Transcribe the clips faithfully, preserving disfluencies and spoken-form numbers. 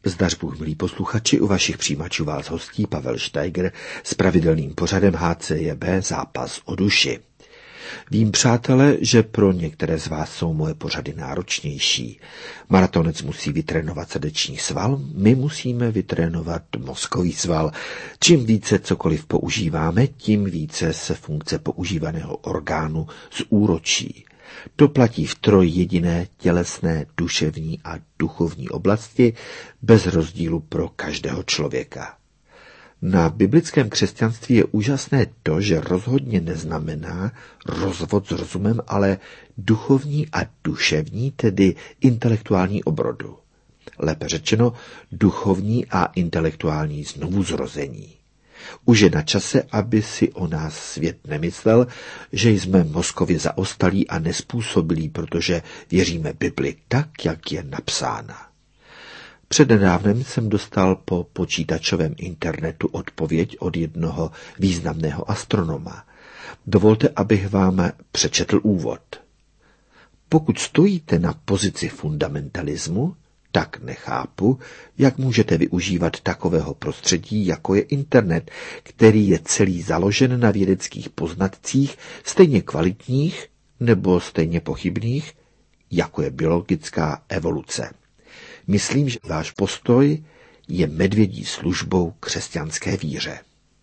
Zdař Bůh, milí posluchači, u vašich přijímačů vás hostí Pavel Steiger s pravidelným pořadem H C J B Zápas o duši. Vím, přátelé, že pro některé z vás jsou moje pořady náročnější. Maratonec musí vytrénovat srdeční sval, my musíme vytrénovat mozkový sval. Čím více cokoliv používáme, tím více se funkce používaného orgánu zúročí. To platí v trojjediné tělesné, duševní a duchovní oblasti bez rozdílu pro každého člověka. Na biblickém křesťanství je úžasné to, že rozhodně neznamená rozvod s rozumem, ale duchovní a duševní, tedy intelektuální obrodu. Lépe řečeno, duchovní a intelektuální znovuzrození. Už je na čase, aby si o nás svět nemyslel, že jsme mozkově zaostalí a nespůsobilí, protože věříme Bibli tak, jak je napsána. Přednedávnem jsem dostal po počítačovém internetu odpověď od jednoho významného astronoma. Dovolte, abych vám přečetl úvod. Pokud stojíte na pozici fundamentalismu, tak nechápu, jak můžete využívat takového prostředí, jako je internet, který je celý založen na vědeckých poznatcích, stejně kvalitních nebo stejně pochybných, jako je biologická evoluce. Myslím, že váš postoj je medvědí službou křesťanské víře.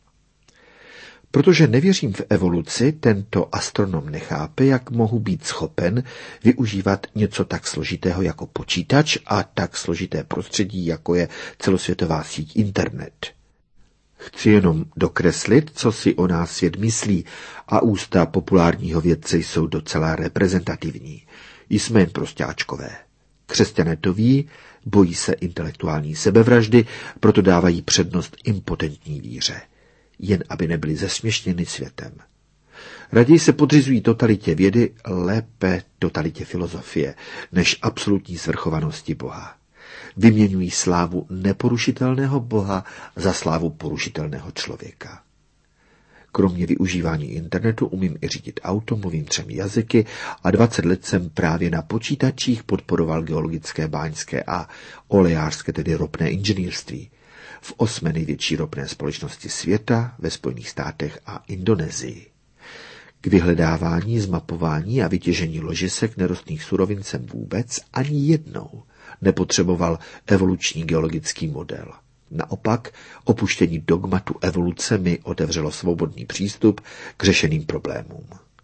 Protože nevěřím v evoluci, tento astronom nechápe, jak mohu být schopen využívat něco tak složitého jako počítač a tak složité prostředí, jako je celosvětová síť internet. Chci jenom dokreslit, co si o nás svět myslí, a ústa populárního vědce jsou docela reprezentativní. Jsme jen prostáčkové. Křesťané to ví, bojí se intelektuální sebevraždy, proto dávají přednost impotentní víře, jen aby nebyli zesměšněni světem. Raději se podřizují totalitě vědy, lépe totalitě filozofie, než absolutní svrchovanosti Boha. Vyměňují slávu neporušitelného Boha za slávu porušitelného člověka. Kromě využívání internetu umím i řídit auto, mluvím třemi jazyky a dvacet let jsem právě na počítačích podporoval geologické, báňské a olejářské, tedy ropné inženýrství. V osmé největší ropné společnosti světa, ve Spojených státech a Indonésii. K vyhledávání, zmapování a vytěžení ložisek nerostných surovin jsem vůbec ani jednou nepotřeboval evoluční geologický model. Naopak, opuštění dogmatu evoluce mi otevřelo svobodný přístup k řešeným problémům.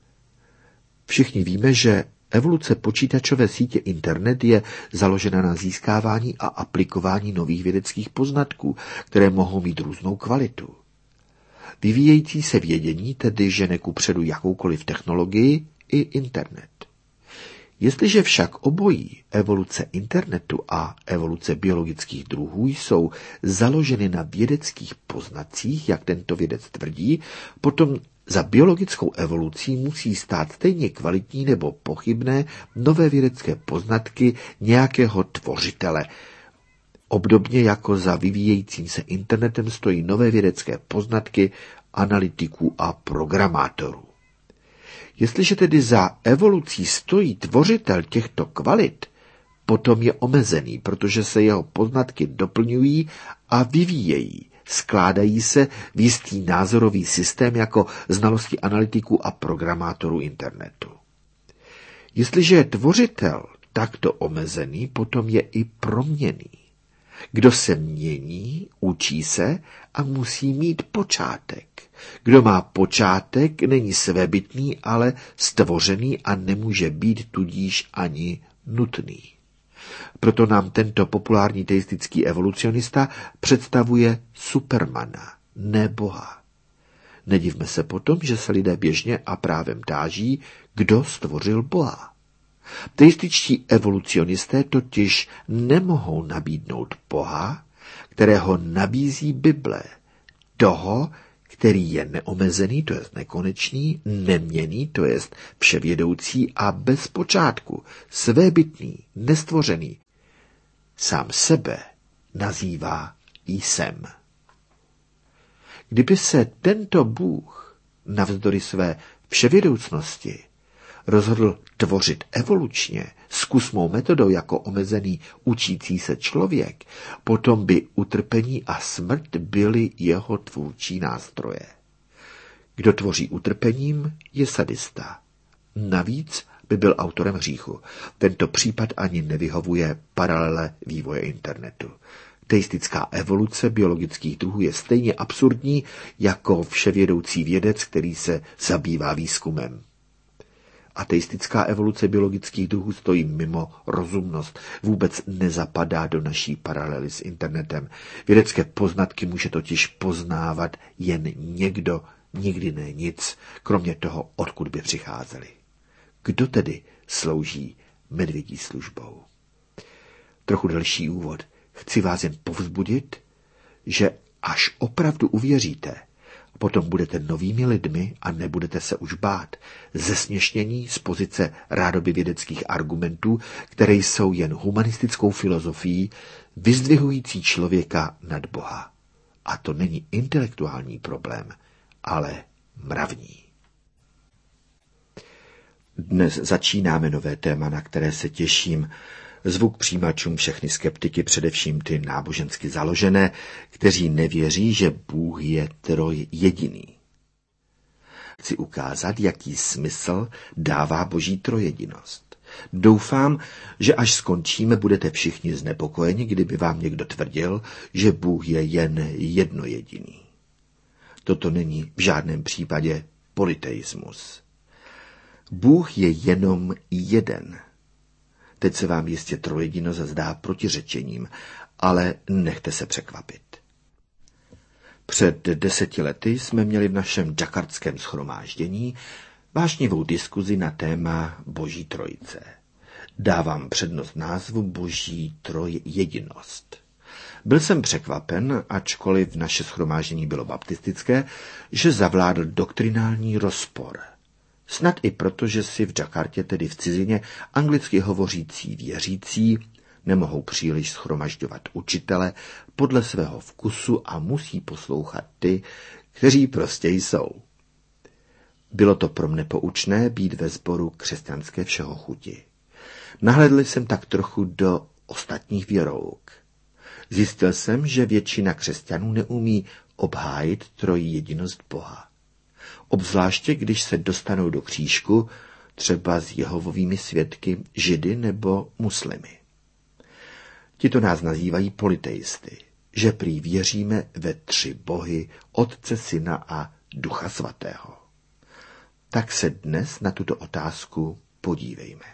Všichni víme, že evoluce počítačové sítě internet je založena na získávání a aplikování nových vědeckých poznatků, které mohou mít různou kvalitu. Vyvíjející se vědění tedy žene kupředu jakoukoliv technologii i internet. Jestliže však obojí, evoluce internetu a evoluce biologických druhů, jsou založeny na vědeckých poznatcích, jak tento vědec tvrdí, potom za biologickou evolucí musí stát stejně kvalitní nebo pochybné nové vědecké poznatky nějakého tvořitele. Obdobně jako za vyvíjejícím se internetem stojí nové vědecké poznatky analytiků a programátorů. Jestliže tedy za evolucí stojí tvořitel těchto kvalit, potom je omezený, protože se jeho poznatky doplňují a vyvíjejí, skládají se v jistý názorový systém jako znalosti analytiků a programátorů internetu. Jestliže je tvořitel takto omezený, potom je i proměnný. Kdo se mění, učí se a musí mít počátek. Kdo má počátek, není svébytný, ale stvořený a nemůže být tudíž ani nutný. Proto nám tento populární teistický evolucionista představuje Supermana, ne Boha. Nedivme se potom, že se lidé běžně a právem táží, kdo stvořil Boha. Teističtí evolucionisté totiž nemohou nabídnout Boha, kterého nabízí Bible, toho, který je neomezený, to jest nekonečný, neměnný, to jest vševědoucí a bez počátku, svébytný, nestvořený. Sám sebe nazývá Jsem. Kdyby se tento Bůh navzdory své vševědoucnosti rozhodl tvořit evolučně zkusmou metodou jako omezený učící se člověk, potom by utrpení a smrt byly jeho tvůrčí nástroje. Kdo tvoří utrpením, je sadista. Navíc by byl autorem hříchu. Tento případ ani nevyhovuje paralele vývoje internetu. Teistická evoluce biologických druhů je stejně absurdní jako vševědoucí vědec, který se zabývá výzkumem. Ateistická evoluce biologických druhů stojí mimo rozumnost, vůbec nezapadá do naší paralely s internetem. Vědecké poznatky může totiž poznávat jen někdo, nikdy ne nic, kromě toho, odkud by přicházeli. Kdo tedy slouží medvědí službou? Trochu delší úvod. Chci vás jen povzbudit, že až opravdu uvěříte, potom budete novými lidmi a nebudete se už bát zesměšnění z pozice rádoby vědeckých argumentů, které jsou jen humanistickou filozofií, vyzdvihující člověka nad Boha. A to není intelektuální problém, ale mravní. Dnes začínáme nové téma, na které se těším. Zvuk přijímačům všechny skeptiky, především ty nábožensky založené, kteří nevěří, že Bůh je troj jediný. Chci ukázat, jaký smysl dává boží trojjedinost. Doufám, že až skončíme, budete všichni znepokojeni, kdyby vám někdo tvrdil, že Bůh je jen jedno jediný. Toto není v žádném případě polyteismus. Bůh je jenom jeden. Teď se vám jistě trojjedinost zdá protiřečením, ale nechte se překvapit. Před deseti lety jsme měli v našem jakartském shromáždění vášnivou diskuzi na téma Boží trojice. Dávám přednost názvu Boží trojjedinost. Byl jsem překvapen, ačkoliv naše shromáždění bylo baptistické, že zavládl doktrinální rozpor. Snad i proto, že si v Jakartě, tedy v cizině, anglicky hovořící věřící nemohou příliš shromažďovat učitele podle svého vkusu a musí poslouchat ty, kteří prostě jsou. Bylo to pro mne poučné být ve sboru křesťanské všehochuti. Nahlédl jsem tak trochu do ostatních věrouk. Zjistil jsem, že většina křesťanů neumí obhájit trojjedinost Boha. Obzvláště, když se dostanou do křížku, třeba s Jehovovými svědky, židy nebo muslimy. Tito nás nazývají polyteisty, že prý věříme ve tři bohy, Otce, Syna a Ducha Svatého. Tak se dnes na tuto otázku podívejme.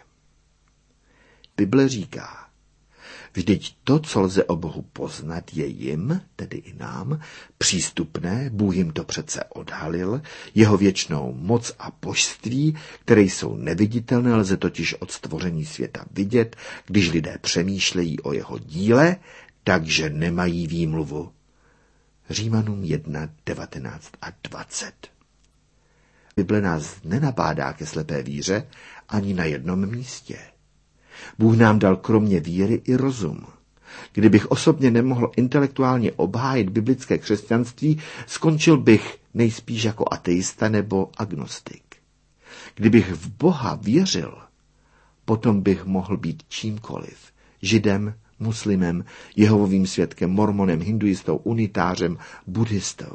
Bible říká, vždyť to, co lze o Bohu poznat, je jim, tedy i nám, přístupné, Bůh jim to přece odhalil, jeho věčnou moc a božství, které jsou neviditelné, lze totiž od stvoření světa vidět, když lidé přemýšlejí o jeho díle, takže nemají výmluvu. Římanům jedna, devatenáct a dvacet. Bible nás nenabádá ke slepé víře ani na jednom místě. Bůh nám dal kromě víry i rozum. Kdybych osobně nemohl intelektuálně obhájit biblické křesťanství, skončil bych nejspíš jako ateista nebo agnostik. Kdybych v Boha věřil, potom bych mohl být čímkoliv. Židem, muslimem, Jehovovým svědkem, mormonem, hinduistou, unitářem, buddhistou.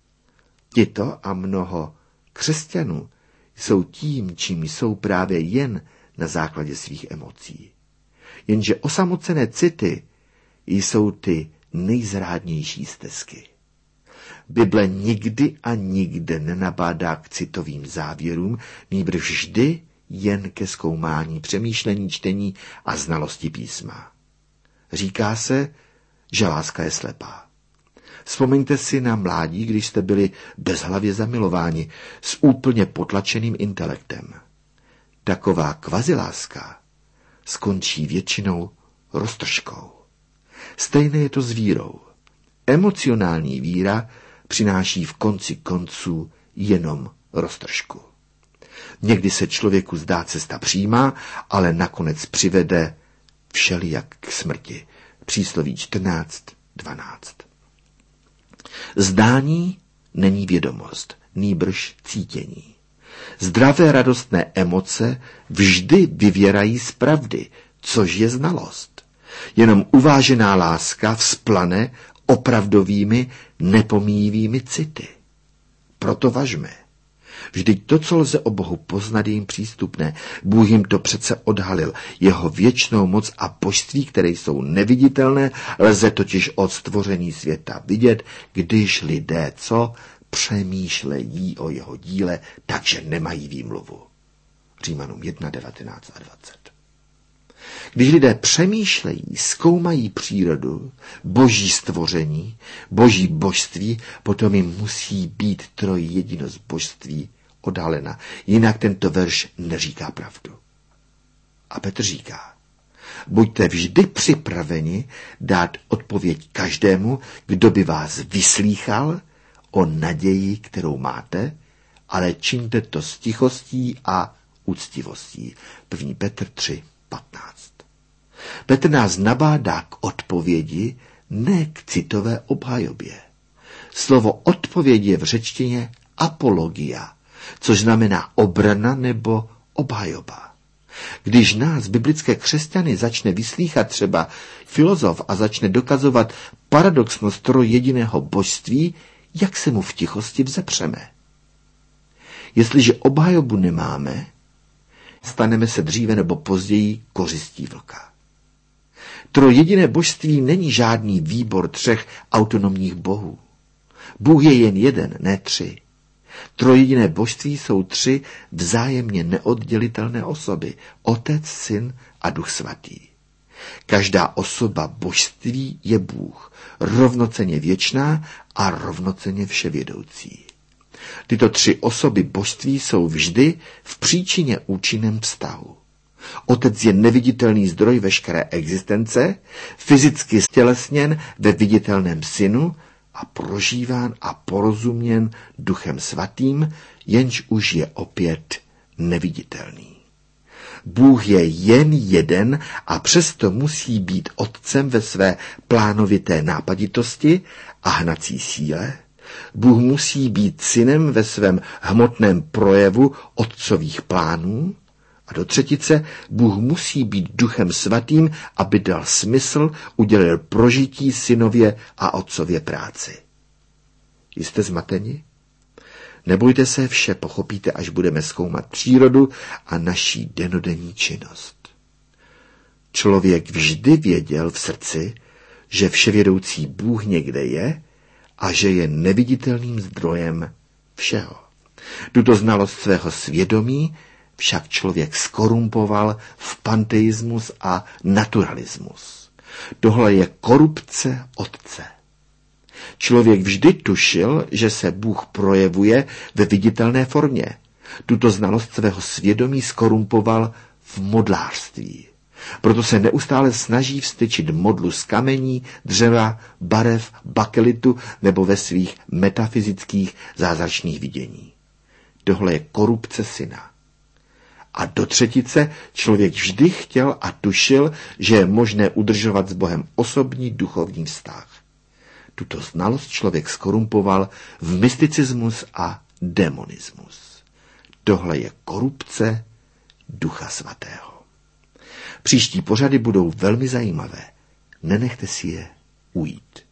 Tito a mnoho křesťanů jsou tím, čím jsou právě jen na základě svých emocí. Jenže osamocené city jsou ty nejzrádnější stezky. Bible nikdy a nikde nenabádá k citovým závěrům, nýbrž vždy jen ke zkoumání, přemýšlení, čtení a znalosti písma. Říká se, že láska je slepá. Vzpomeňte si na mládí, když jste byli bezhlavě zamilováni s úplně potlačeným intelektem. Taková kvaziláska skončí většinou roztržkou. Stejné je to s vírou. Emocionální víra přináší v konci konců jenom roztržku. Někdy se člověku zdá cesta přímá, ale nakonec přivede všelijak k smrti. Přísloví čtrnáct dvanáct. Zdání není vědomost, nýbrž cítění. Zdravé radostné emoce vždy vyvěrají z pravdy, což je znalost. Jenom uvážená láska vzplane opravdovými, nepomíjivými city. Proto važme. Vždyť to, co lze o Bohu poznat, je jim přístupné. Bůh jim to přece odhalil. Jeho věčnou moc a božství, které jsou neviditelné, lze totiž od stvoření světa vidět, když lidé co přemýšlejí o jeho díle, takže nemají výmluvu. Římanům jedna, devatenáct a dvacet. Když lidé přemýšlejí, zkoumají přírodu, boží stvoření, boží božství, potom jim musí být trojjedinost božství odhalena. Jinak tento verš neříká pravdu. A Petr říká, buďte vždy připraveni dát odpověď každému, kdo by vás vyslýchal o naději, kterou máte, ale čiňte to s tichostí a úctivostí. první Petr tři, patnáct. Petr nás nabádá k odpovědi, ne k citové obhajobě. Slovo odpověď je v řečtině apologia, což znamená obrana nebo obhajoba. Když nás, biblické křesťany, začne vyslýchat třeba filozof a začne dokazovat paradoxnost trojjediného božství, jak se mu v tichosti vzepřeme? Jestliže obhajobu nemáme, staneme se dříve nebo později kořistí vlka. Trojjediné božství není žádný výbor třech autonomních bohů. Bůh je jen jeden, ne tři. Trojjediné božství jsou tři vzájemně neoddělitelné osoby, Otec, Syn a Duch svatý. Každá osoba božství je Bůh, rovnocenně věčná a rovnocenně vševědoucí. Tyto tři osoby božství jsou vždy v příčině účinném vztahu. Otec je neviditelný zdroj veškeré existence, fyzicky stělesněn ve viditelném synu a prožíván a porozuměn Duchem svatým, jenž už je opět neviditelný. Bůh je jen jeden a přesto musí být otcem ve své plánovité nápaditosti a hnací síle. Bůh musí být synem ve svém hmotném projevu otcových plánů. A do třetice, Bůh musí být Duchem svatým, aby dal smysl, udělil prožití synově a otcově práci. Jste zmateni? Nebojte se, vše pochopíte, až budeme zkoumat přírodu a naší denodenní činnost. Člověk vždy věděl v srdci, že vševědoucí Bůh někde je a že je neviditelným zdrojem všeho. Tuto znalost svého svědomí však člověk skorumpoval v panteismus a naturalismus. Tohle je korupce otce. Člověk vždy tušil, že se Bůh projevuje ve viditelné formě. Tuto znalost svého svědomí skorumpoval v modlářství. Proto se neustále snaží vstyčit modlu z kamení, dřeva, barev, bakelitu nebo ve svých metafyzických zázračných vidění. Tohle je korupce syna. A do třetice člověk vždy chtěl a tušil, že je možné udržovat s Bohem osobní duchovní vztah. Tuto znalost člověk skorumpoval v mysticismus a demonismus. Tohle je korupce Ducha svatého. Příští pořady budou velmi zajímavé. Nenechte si je ujít.